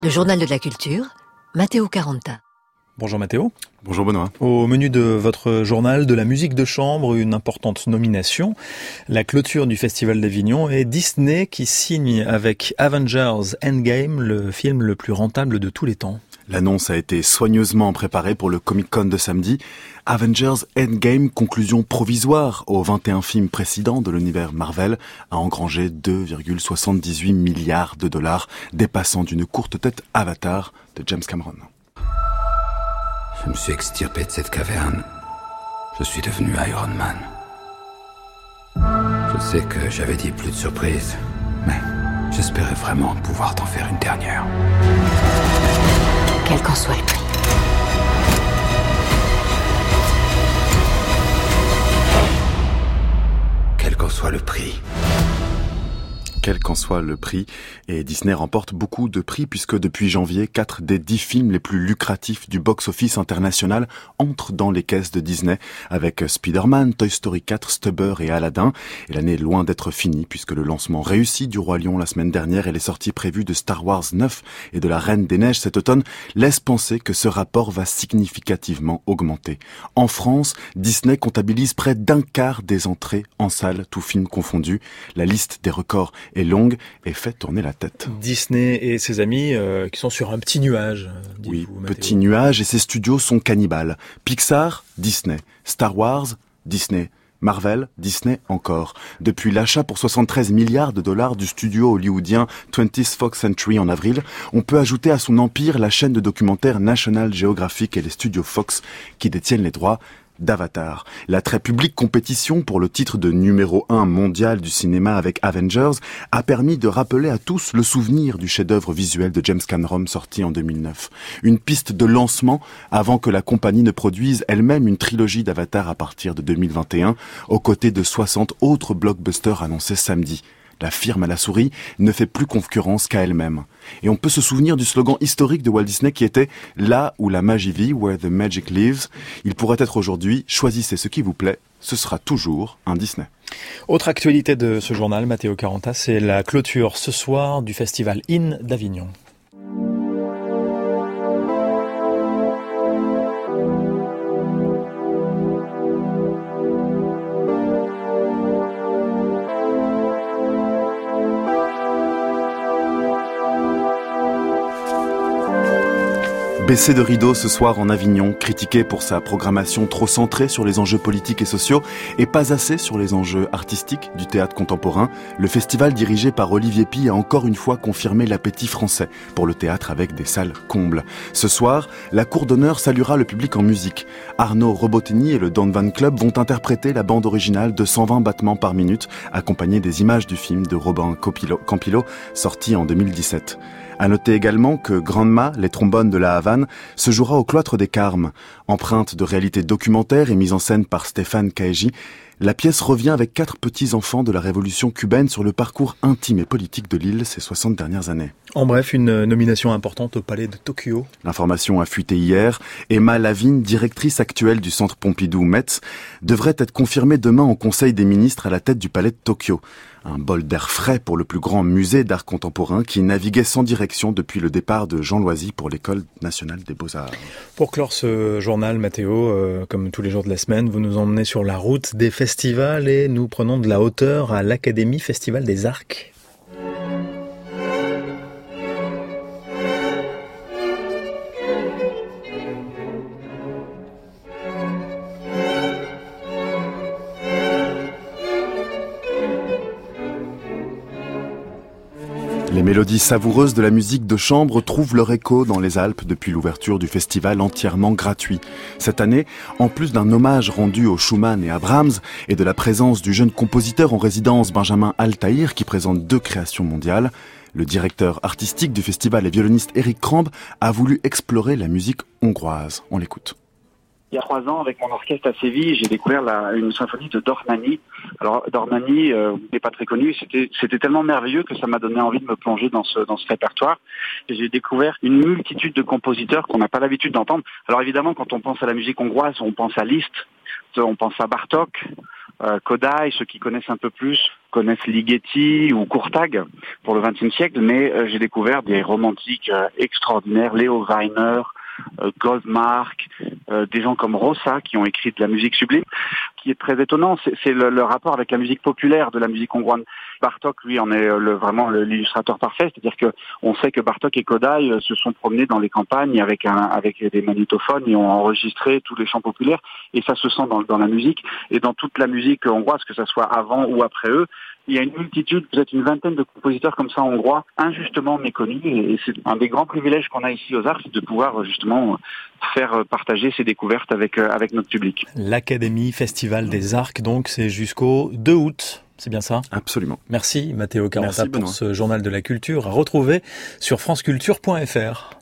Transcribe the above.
Le journal de la culture, Matteo Caranta. Bonjour Matteo. Bonjour Benoît. Au menu de votre journal, de la musique de chambre, une importante nomination. La clôture du Festival d'Avignon et Disney qui signe avec Avengers Endgame le film le plus rentable de tous les temps. L'annonce a été soigneusement préparée pour le Comic-Con de samedi. Avengers Endgame, conclusion provisoire aux 21 films précédents de l'univers Marvel, a engrangé 2,78 milliards de dollars, dépassant d'une courte tête Avatar de James Cameron. Je me suis extirpé de cette caverne. Je suis devenu Iron Man. Je sais que j'avais dit plus de surprises, mais j'espérais vraiment pouvoir t'en faire une dernière. Quel qu'en soit le prix. Quel qu'en soit le prix. Quel qu'en soit le prix, et Disney remporte beaucoup de prix puisque depuis janvier, 4 des 10 films les plus lucratifs du box-office international entrent dans les caisses de Disney avec Spider-Man, Toy Story 4, Stubber et Aladdin. Et l'année est loin d'être finie puisque le lancement réussi du Roi Lion la semaine dernière et les sorties prévues de Star Wars 9 et de la Reine des Neiges cet automne laissent penser que ce rapport va significativement augmenter. En France, Disney comptabilise près d'un quart des entrées en salle, tous films confondus. La liste des records est longue et fait tourner la tête. Disney et ses amis qui sont sur un petit nuage. Oui, petit nuage, et ses studios sont cannibales. Pixar, Disney. Star Wars, Disney. Marvel, Disney encore. Depuis l'achat pour 73 milliards de dollars du studio hollywoodien 20th Fox Century en avril, on peut ajouter à son empire la chaîne de documentaires National Geographic et les studios Fox qui détiennent les droits d'Avatar. La très publique compétition pour le titre de numéro 1 mondial du cinéma avec Avengers a permis de rappeler à tous le souvenir du chef-d'œuvre visuel de James Cameron sorti en 2009. Une piste de lancement avant que la compagnie ne produise elle-même une trilogie d'Avatar à partir de 2021, aux côtés de 60 autres blockbusters annoncés samedi. La firme à la souris ne fait plus concurrence qu'à elle-même. Et on peut se souvenir du slogan historique de Walt Disney qui était « Là où la magie vit, where the magic lives ». Il pourrait être aujourd'hui « Choisissez ce qui vous plaît, ce sera toujours un Disney ». Autre actualité de ce journal, Matteo Caranta, c'est la clôture ce soir du Festival In d'Avignon. Baissé de rideau ce soir en Avignon, critiqué pour sa programmation trop centrée sur les enjeux politiques et sociaux et pas assez sur les enjeux artistiques du théâtre contemporain, le festival dirigé par Olivier Py a encore une fois confirmé l'appétit français pour le théâtre avec des salles combles. Ce soir, la cour d'honneur saluera le public en musique. Arnaud Robotini et le Don Van Club vont interpréter la bande originale de 120 battements par minute, accompagnée des images du film de Robin Campillo, sorti en 2017. À noter également que Grandma, les trombones de la Havane, se jouera au Cloître des Carmes. Empreinte de réalité documentaire et mise en scène par Stéphane Kaeji, la pièce revient avec 4 petits-enfants de la révolution cubaine sur le parcours intime et politique de l'île ces 60 dernières années. En bref, une nomination importante au Palais de Tokyo. L'information a fuité hier. Emma Lavigne, directrice actuelle du Centre Pompidou-Metz, devrait être confirmée demain au Conseil des ministres à la tête du Palais de Tokyo. Un bol d'air frais pour le plus grand musée d'art contemporain qui naviguait sans direction depuis le départ de Jean Loisy pour l'École nationale des beaux-arts. Pour clore ce journal, Matteo, comme tous les jours de la semaine, vous nous emmenez sur la route des festivals et nous prenons de la hauteur à l'Académie Festival des Arcs. Les mélodies savoureuses de la musique de chambre trouvent leur écho dans les Alpes depuis l'ouverture du festival entièrement gratuit. Cette année, en plus d'un hommage rendu aux Schumann et à Brahms et de la présence du jeune compositeur en résidence Benjamin Altaïr qui présente 2 créations mondiales, le directeur artistique du festival et violoniste Eric Kramb a voulu explorer la musique hongroise. On l'écoute. Il y a 3 ans, avec mon orchestre à Séville, j'ai découvert une symphonie de Dornani. Alors Dornani n'est pas très connu, c'était tellement merveilleux que ça m'a donné envie de me plonger dans ce répertoire. Et j'ai découvert une multitude de compositeurs qu'on n'a pas l'habitude d'entendre. Alors évidemment, quand on pense à la musique hongroise, on pense à Liszt, on pense à Bartók, Kodály, ceux qui connaissent un peu plus connaissent Ligeti ou Courtag pour le XXe siècle, mais j'ai découvert des romantiques extraordinaires, Leo Weiner, Goldmark, des gens comme Rossa qui ont écrit de la musique sublime. Ce qui est très étonnant, c'est le rapport avec la musique populaire de la musique hongroise. Bartók, lui, en est vraiment l'illustrateur parfait, c'est-à-dire que on sait que Bartók et Kodály se sont promenés dans les campagnes avec des magnétophones et ont enregistré tous les chants populaires, et ça se sent dans la musique et dans toute la musique hongroise, que ça soit avant ou après eux. Il y a une multitude, peut-être une vingtaine de compositeurs comme ça hongrois, injustement méconnus, et c'est un des grands privilèges qu'on a ici aux Arcs, c'est de pouvoir justement faire partager ces découvertes avec notre public. L'Académie Festival des Arcs, donc, c'est jusqu'au 2 août. C'est bien ça? Absolument. Merci Matteo Caranta pour ce journal de la culture à retrouver sur franceculture.fr.